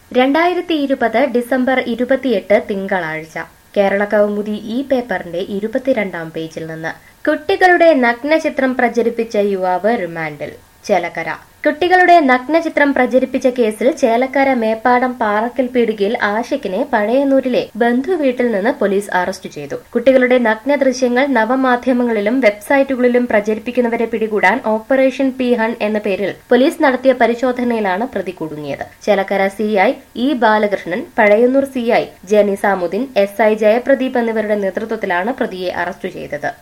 2020 December 28 തിങ്കളാഴ്ച കേരള കൗമുദി ഈ പേപ്പറിന്റെ 22-ാം പേജിൽ നിന്ന് കുട്ടികളുടെ നഗ്നചിത്രം പ്രചരിപ്പിച്ച യുവാവ് റിമാൻഡിൽ. ചേലക്കര കുട്ടികളുടെ നഗ്നചിത്രം പ്രചരിപ്പിച്ച കേസിൽ ചേലക്കര മേപ്പാടം പാറക്കൽ പീടികയിൽ ആഷിഖിനെ പഴയന്നൂരിലെ ബന്ധുവീട്ടിൽ നിന്ന് പോലീസ് അറസ്റ്റ് ചെയ്തു. കുട്ടികളുടെ നഗ്ന ദൃശ്യങ്ങൾ നവമാധ്യമങ്ങളിലും വെബ്സൈറ്റുകളിലും പ്രചരിപ്പിക്കുന്നവരെ പിടികൂടാൻ ഓപ്പറേഷൻ പി-ഹൺ എന്ന പേരിൽ പോലീസ് നടത്തിയ പരിശോധനയിലാണ് പ്രതി കുടുങ്ങിയത്. Chelakkara CI E Balakrishnan, Pazhayannur CI J Nizamuddin, SI Jayapradeep എന്നിവരുടെ നേതൃത്വത്തിലാണ് പ്രതിയെ അറസ്റ്റ് ചെയ്തത്.